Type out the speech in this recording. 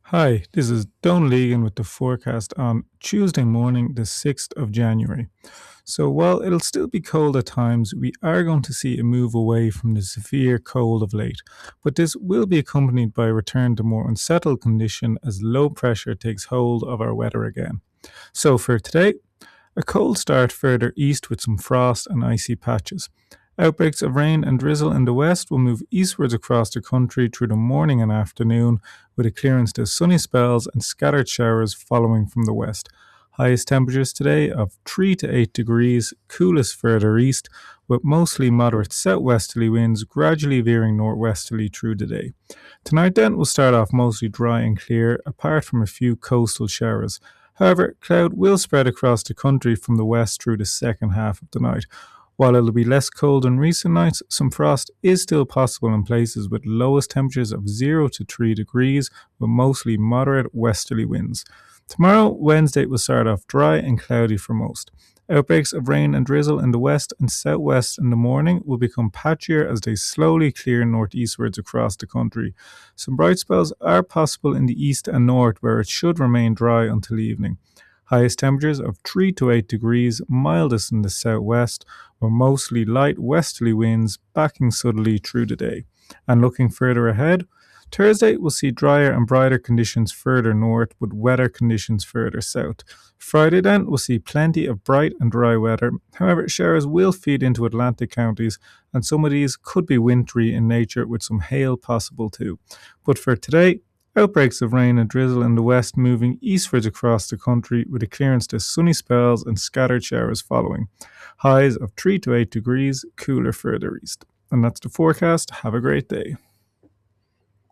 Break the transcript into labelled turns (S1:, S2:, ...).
S1: Hi, this is Don Legan with the forecast on Tuesday morning, the 6th of January. So, while it'll still be cold at times, we are going to see a move away from the severe cold of late. But this will be accompanied by a return to more unsettled condition as low pressure takes hold of our weather again. So, for today, a cold start further east with some frost and icy patches. Outbreaks of rain and drizzle in the west will move eastwards across the country through the morning and afternoon, with a clearance to sunny spells and scattered showers following from the west. Highest temperatures today of 3 to 8 degrees, coolest further east, with mostly moderate southwesterly winds gradually veering northwesterly through the day. Tonight then will start off mostly dry and clear, apart from a few coastal showers. However, cloud will spread across the country from the west through the second half of the night. While it'll be less cold than recent nights, some frost is still possible in places with lowest temperatures of 0 to 3 degrees, with mostly moderate westerly winds. Tomorrow, Wednesday, will start off dry and cloudy for most. Outbreaks of rain and drizzle in the west and southwest in the morning will become patchier as they slowly clear northeastwards across the country. Some bright spells are possible in the east and north, where it should remain dry until evening. Highest temperatures of 3 to 8 degrees, mildest in the southwest, with mostly light westerly winds backing suddenly through the day. And looking further ahead, Thursday will see drier and brighter conditions further north with wetter conditions further south. Friday then will see plenty of bright and dry weather. However, showers will feed into Atlantic counties and some of these could be wintry in nature with some hail possible too. But for today, outbreaks of rain and drizzle in the west moving eastwards across the country with a clearance to sunny spells and scattered showers following. Highs of 3 to 8 degrees, cooler further east. And that's the forecast. Have a great day.